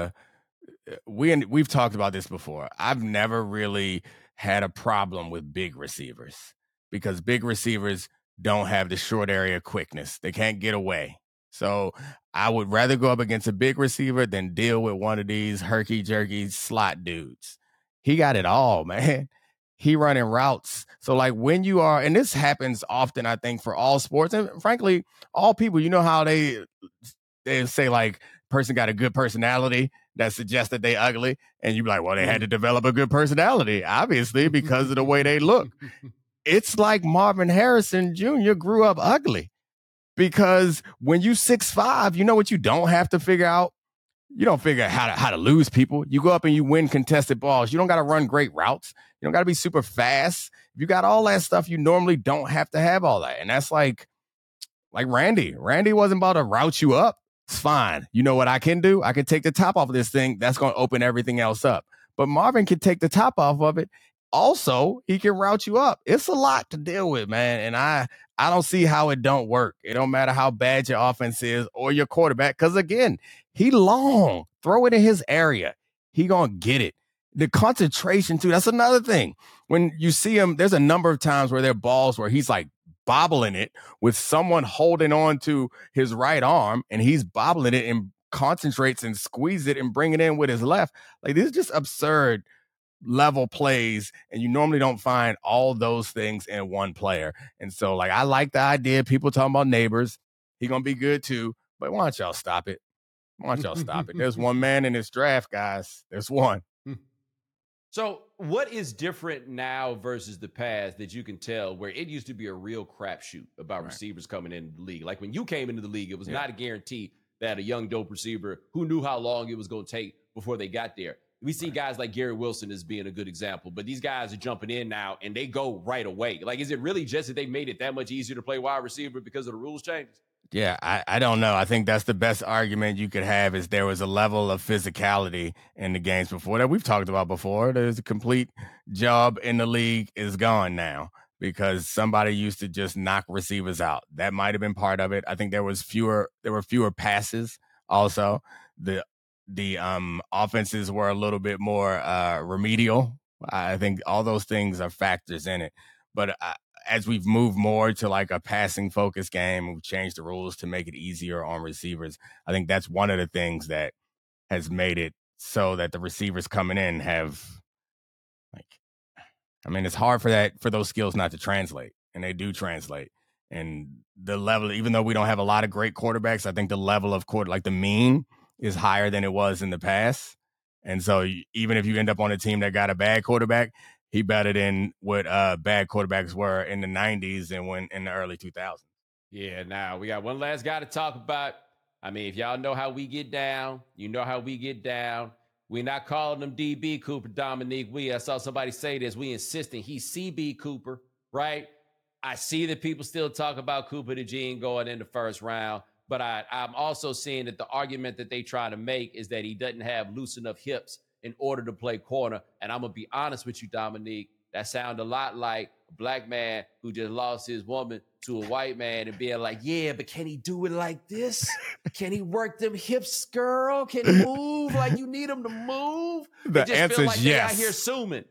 we've talked about this before. I've never really had a problem with big receivers because big receivers don't have the short area quickness. They can't get away. So I would rather go up against a big receiver than deal with one of these herky-jerky slot dudes. he got it all, man. He running routes. So like when you are, and this happens often, I think, for all sports and frankly, all people, you know how they say like person got a good personality that suggests that they ugly. And you be like, well, they had to develop a good personality, obviously, because of the way they look. It's like Marvin Harrison Jr. grew up ugly because when you 6'5", you know what you don't have to figure out? You don't figure out how to lose people. You go up and you win contested balls. You don't got to run great routes. You don't got to be super fast. If you got all that stuff, you normally don't have to have all that. And that's like Randy. Randy wasn't about to route you up. It's fine. You know what I can do? I can take the top off of this thing. That's going to open everything else up. But Marvin can take the top off of it. Also, he can route you up. It's a lot to deal with, man. And I don't see how it don't work. It don't matter how bad your offense is or your quarterback. Because, again, he long. Throw it in his area. He going to get it. The concentration, too, that's another thing. When you see him, there's a number of times where there are balls where he's like bobbling it with someone holding on to his right arm, and he's bobbling it and concentrates and squeezes it and bring it in with his left. Like, this is just absurd level plays, and you normally don't find all those things in one player. And so, like, I like the idea. People talking about Neighbors. He going to be good, too. But why don't y'all stop it? Why don't y'all stop it? There's one man in this draft, guys. There's one. So what is different now versus the past that you can tell where it used to be a real crapshoot about receivers coming into the league? Like when you came into the league, it was not a guarantee that a young dope receiver who knew how long it was going to take before they got there. We see guys like Gary Wilson as being a good example, but these guys are jumping in now and they go right away. Like, is it really just that they made it that much easier to play wide receiver because of the rules changes? Yeah, I don't know. I think that's the best argument you could have is there was a level of physicality in the games before that we've talked about before. There's a complete job in the league is gone now because somebody used to just knock receivers out. That might have been part of it. I think there were fewer passes also. The offenses were a little bit more remedial. I think all those things are factors in it. But as we've moved more to like a passing focused game, we've changed the rules to make it easier on receivers. I think that's one of the things that has made it so that the receivers coming in have it's hard for those skills not to translate, and they do translate. And the level, even though we don't have a lot of great quarterbacks, I think the level of the mean is higher than it was in the past. And so even if you end up on a team that got a bad quarterback, he better than what bad quarterbacks were in the 90s and when in the early 2000s. Yeah, now we got one last guy to talk about. I mean, if y'all know how we get down, you know how we get down. We're not calling him DB Cooper, Dominique. I saw somebody say this. We insisting he's CB Cooper, right? I see that people still talk about Cooper DeJean going in the first round, but I'm also seeing that the argument that they try to make is that he doesn't have loose enough hips in order to play corner. And I'm going to be honest with you, Dominique, that sound a lot like a black man who just lost his woman to a white man and being like, yeah, but can he do it like this? Can he work them hips, girl? Can he move like you need him to move? The answer is yes. Out here assuming.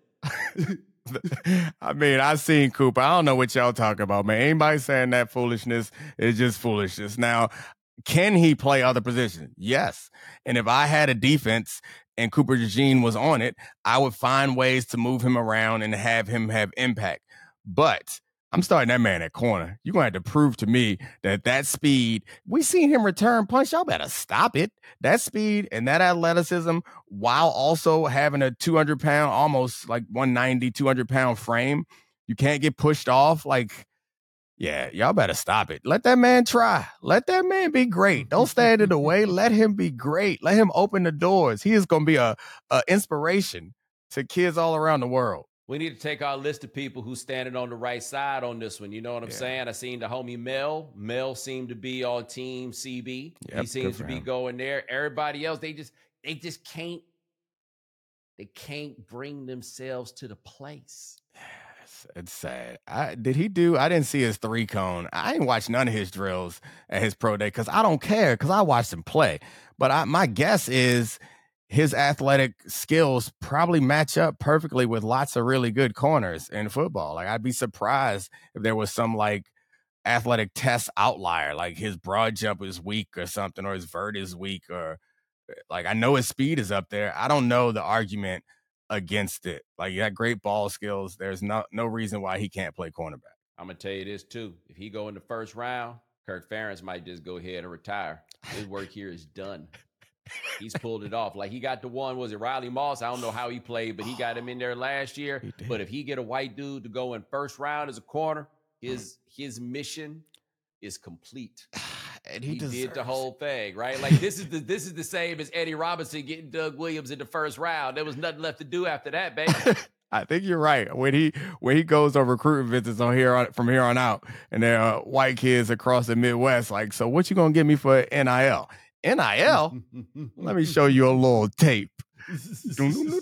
I mean, I've seen Cooper. I don't know what y'all talking about, man. Anybody saying that foolishness is just foolishness. Now, can he play other positions? Yes. And if I had a defense and Cooper DeJean was on it, I would find ways to move him around and have him have impact. But I'm starting that man at corner. You're going to have to prove to me that speed, we seen him return punch. Y'all better stop it. That speed and that athleticism while also having a 200-pound, almost like 190, 200-pound frame, you can't get pushed off. Like, yeah, y'all better stop it. Let that man try. Let that man be great. Don't stand in the way. Let him be great. Let him open the doors. He is going to be a inspiration to kids all around the world. We need to take our list of people who's standing on the right side on this one. You know what I'm saying? I seen the homie Mel. Mel seemed to be on team CB. Yep, he seems to be going there. Everybody else, they just can't. They can't bring themselves to the place. It's sad. I didn't see his 3-cone. I didn't watch none of his drills at his pro day because I don't care because I watched him play. But my guess is his athletic skills probably match up perfectly with lots of really good corners in football. Like, I'd be surprised if there was some like athletic test outlier, like his broad jump is weak or something, or his vert is weak, or like I know his speed is up there. I don't know the argument against it. Like, you got great ball skills. There's no reason why he can't play cornerback. I'm going to tell you this, too. If he go in the first round, Kirk Ferentz might just go ahead and retire. His work here is done. He's pulled it off. Like, he got the one, was it Riley Moss? I don't know how he played, but he got him in there last year. But if he get a white dude to go in first round as a corner, his mission is complete. And he did the whole thing, right? Like, this is the same as Eddie Robinson getting Doug Williams in the first round. There was nothing left to do after that, baby. I think you're right. When he goes on recruiting visits from here on out, and there are white kids across the Midwest, like, so what you gonna give me for NIL? NIL? Let me show you a little tape. This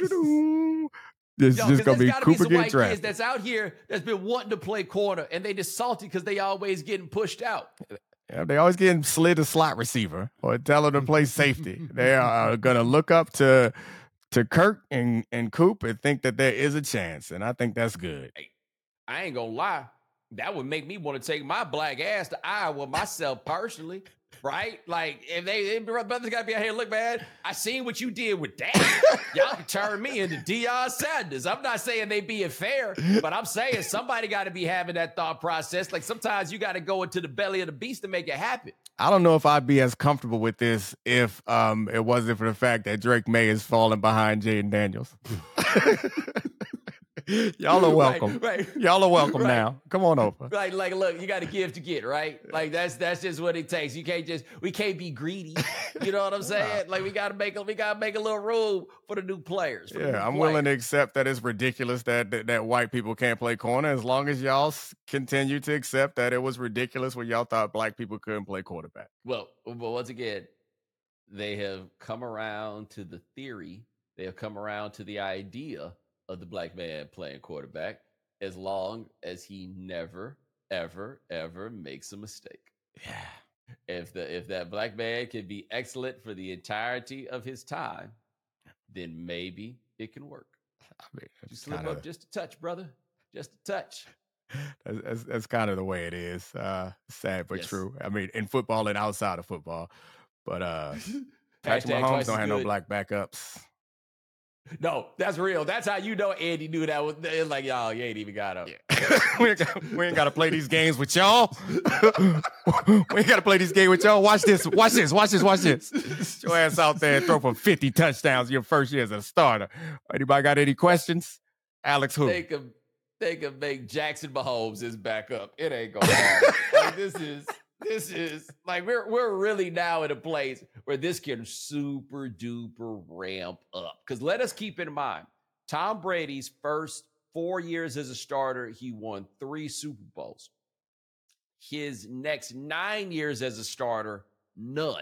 is just gonna be Cooper getting drafted. That's out here that's been wanting to play corner, and they just salty because they always getting pushed out. Yeah, they always getting slid to slot receiver or tell them to play safety. They are gonna look up to Kirk and Coop and think that there is a chance, and I think that's good. Hey, I ain't gonna lie. That would make me want to take my black ass to Iowa myself personally, right? Like, if brothers got to be out here, look, man, I seen what you did with that. Y'all can turn me into Deion Sanders. I'm not saying they being fair, but I'm saying somebody got to be having that thought process. Like, sometimes you got to go into the belly of the beast to make it happen. I don't know if I'd be as comfortable with this if it wasn't for the fact that Drake May is falling behind Jaden Daniels. Y'all are welcome. Right. Y'all are welcome now. Come on over. Like, look, you got to give to get, right? Like, that's just what it takes. We can't be greedy. You know what I'm saying? Like, we got to make a little room for the new players. I'm willing to accept that it's ridiculous that white people can't play corner, as long as y'all continue to accept that it was ridiculous when y'all thought black people couldn't play quarterback. Well, once again, they have come around to the theory. They have come around to the idea of the black man playing quarterback, as long as he never, ever, ever makes a mistake. Yeah. If that black man can be excellent for the entirety of his time, then maybe it can work. I mean, you slip up just a touch, brother. Just a touch. That's kind of the way it is. Sad but true. I mean, in football and outside of football. But Patrick Mahomes don't have no black backups. No, that's real. That's how you know Andy knew that was like, y'all, you ain't even got up. Yeah. we ain't got to play these games with y'all. We ain't got to play these games with y'all. Watch this. Get your ass out there and throw for 50 touchdowns your first year as a starter. Anybody got any questions? Alex who? They could make Jackson Mahomes his backup. It ain't gonna happen. Like, this is like we're really now in a place where this can super duper ramp up. Because let us keep in mind, Tom Brady's first 4 years as a starter, he won 3 Super Bowls. His next 9 years as a starter, none.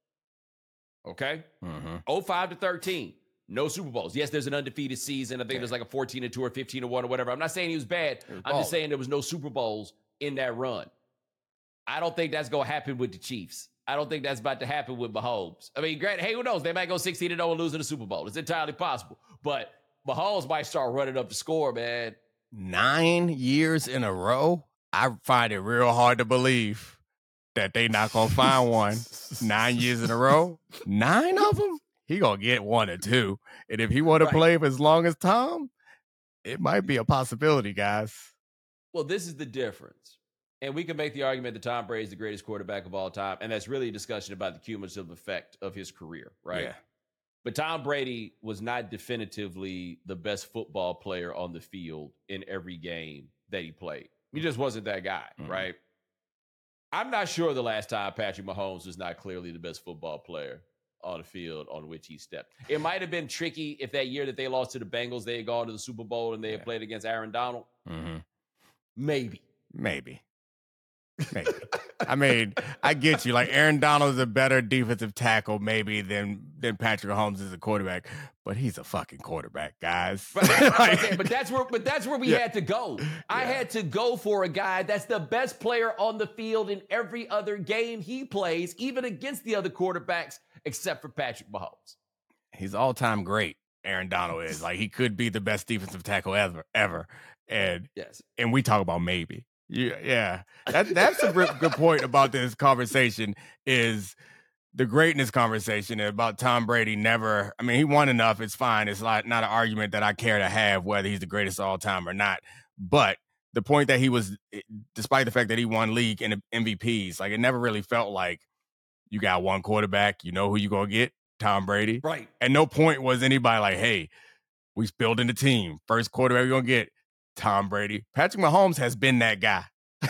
Okay? 05 to 13, no Super Bowls. Yes, there's an undefeated season. I think there's like a 14-2 or 15-1 or whatever. I'm not saying he was bad. I'm just saying there was no Super Bowls in that run. I don't think that's going to happen with the Chiefs. I don't think that's about to happen with Mahomes. I mean, granted, hey, who knows? They might go 16-0 and lose in the Super Bowl. It's entirely possible. But Mahomes might start running up the score, man. 9 years in a row? I find it real hard to believe that they not going to find one. 9 years in a row? 9 of them? He going to get 1 or 2. And if he want to play for as long as Tom, it might be a possibility, guys. Well, this is the difference. And we can make the argument that Tom Brady is the greatest quarterback of all time. And that's really a discussion about the cumulative effect of his career, right? Yeah. But Tom Brady was not definitively the best football player on the field in every game that he played. He just wasn't that guy, right? I'm not sure the last time Patrick Mahomes was not clearly the best football player on the field on which he stepped. It might have been tricky if that year that they lost to the Bengals, they had gone to the Super Bowl and they had played against Aaron Donald. Maybe. I mean, I get you. Like, Aaron Donald is a better defensive tackle maybe than Patrick Mahomes is a quarterback, but he's a fucking quarterback, guys. But that's where we had to go. I had to go for a guy that's the best player on the field in every other game he plays, even against the other quarterbacks, except for Patrick Mahomes. He's all-time great. Aaron Donald is. Like, he could be the best defensive tackle ever. And we talk about maybe. Yeah. That's a good point about this conversation is the greatness conversation about Tom Brady never, I mean, he won enough. It's fine. It's not an argument that I care to have whether he's the greatest of all time or not. But the point that he was, despite the fact that he won league and MVPs, like it never really felt like you got one quarterback, you know who you're going to get, Tom Brady. Right. At no point was anybody like, hey, we building the team. First quarterback we're going to get, Tom Brady. Patrick Mahomes has been that guy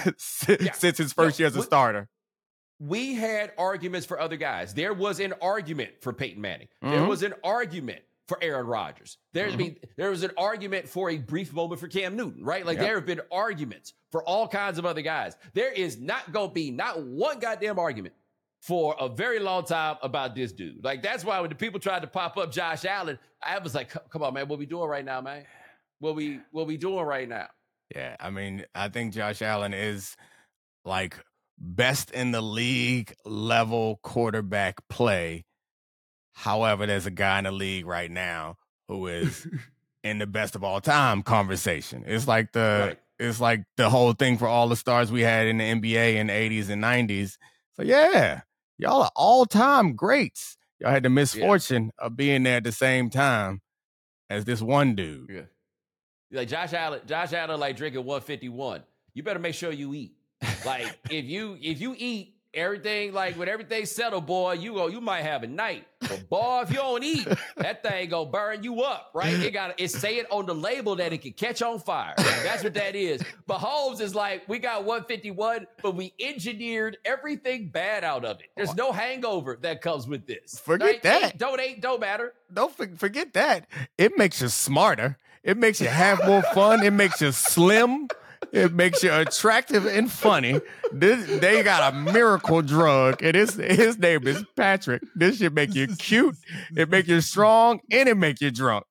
since his first year as a starter. We had arguments for other guys. There was an argument for Peyton Manning. Mm-hmm. There was an argument for Aaron Rodgers. There was an argument for a brief moment for Cam Newton, right? Like there have been arguments for all kinds of other guys. There is not going to be not one goddamn argument for a very long time about this dude. Like that's why when the people tried to pop up Josh Allen, I was like, come on, man, what we doing right now, man? What we doing right now? Yeah, I mean, I think Josh Allen is like best in the league level quarterback play. However, there's a guy in the league right now who is in the best of all time conversation. It's like it's like the whole thing for all the stars we had in the NBA in the 80s and 90s. So yeah, y'all are all-time greats. Y'all had the misfortune of being there at the same time as this one dude. Yeah. Like Josh Allen like drinking 151. You better make sure you eat. Like if you eat everything, like when everything's settled, boy, you might have a night. But boy, if you don't eat, that thing gonna burn you up, right? It say it on the label that it can catch on fire. That's what that is. But Holmes is like, we got 151, but we engineered everything bad out of it. There's no hangover that comes with this. Forget that. Don't matter. Don't forget that. It makes you smarter. It makes you have more fun. It makes you slim. It makes you attractive and funny. They got a miracle drug, and his name is Patrick. This should make you cute. It make you strong, and it make you drunk.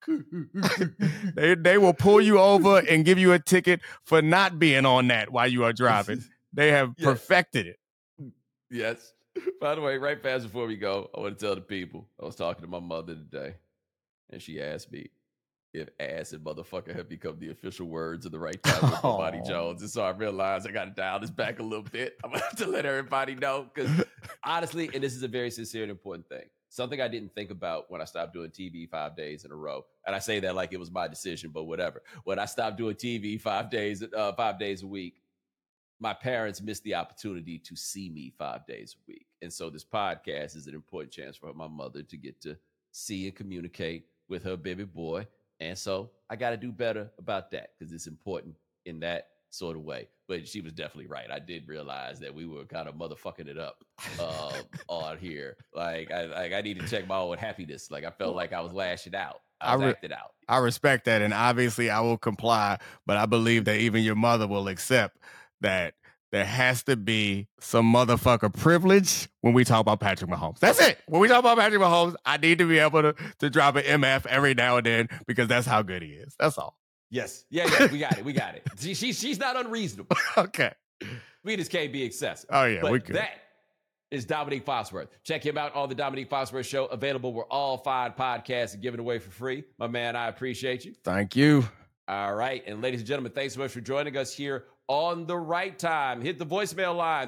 They will pull you over and give you a ticket for not being on that while you are driving. They have perfected it. Yes. By the way, right fast before we go, I want to tell the people, I was talking to my mother today, and she asked me if ass and motherfucker have become the official words of the right time with Bonnie Jones. And so I realized I got to dial this back a little bit. I'm going to have to let everybody know because honestly, and this is a very sincere and important thing, something I didn't think about when I stopped doing TV 5 days in a row. And I say that like it was my decision, but whatever. When I stopped doing TV 5 days a week, my parents missed the opportunity to see me 5 days a week. And so this podcast is an important chance for my mother to get to see and communicate with her baby boy. And so I got to do better about that because it's important in that sort of way. But she was definitely right. I did realize that we were kind of motherfucking it up on here. Like I need to check my own happiness. Like I felt like I was lashing out. I was acting out. I respect that. And obviously I will comply. But I believe that even your mother will accept that there has to be some motherfucker privilege when we talk about Patrick Mahomes. That's it. When we talk about Patrick Mahomes, I need to be able to drop an MF every now and then because that's how good he is. That's all. Yes. Yeah, we got it. She's not unreasonable. Okay. We just can't be excessive. Oh, yeah, but we could. That is Dominique Foxworth. Check him out on the Dominique Foxworth Show, available where all 5 podcasts are given away for free. My man, I appreciate you. Thank you. All right. And ladies and gentlemen, thanks so much for joining us here on The Right Time. Hit the voicemail line,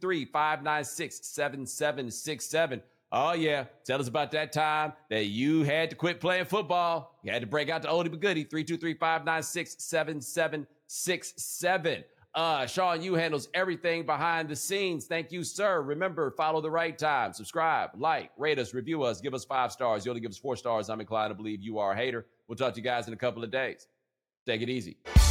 323-596-7767. Oh, yeah. Tell us about that time that you had to quit playing football. You had to break out the oldie but goodie, 323-596-7767. Sean, you handles everything behind the scenes. Thank you, sir. Remember, follow The Right Time. Subscribe, like, rate us, review us, give us 5 stars. You only give us 4 stars. I'm inclined to believe you are a hater. We'll talk to you guys in a couple of days. Take it easy.